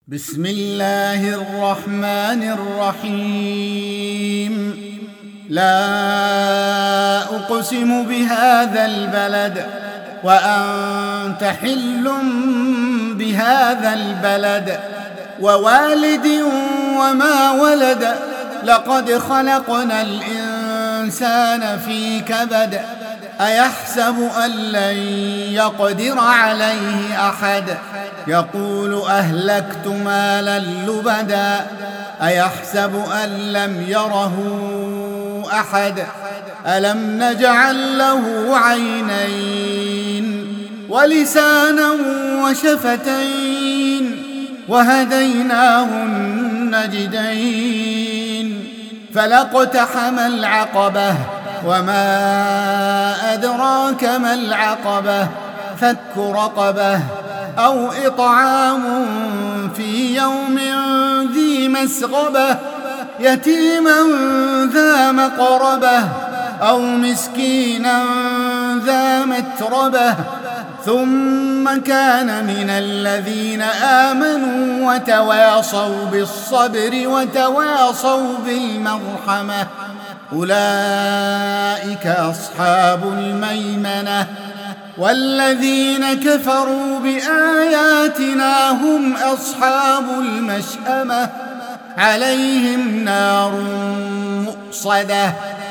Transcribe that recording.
بسم الله الرحمن الرحيم. لا أقسم بهذا البلد وأنت حل بهذا البلد ووالد وما ولد. لقد خلقنا الإنسان في كبد. أيحسب أن لن يقدر عليه أحد. يقول أهلكت مالا لبدا. أيحسب أن لم يره أحد. ألم نجعل له عينين ولسانا وشفتين وهديناه النجدين. فلاقتحم العقبة وما أدراك ما العقبة. فك رقبة أو إطعام في يوم ذي مسغبة يتيما ذا مقربة أو مسكينا ذا متربة ثم كان من الذين آمنوا وتواصوا بالصبر وتواصوا بالمرحمة. أولئك أصحاب الميمنة. والذين كفروا بآياتنا هم أصحاب المشأمة. عليهم نار مؤصدة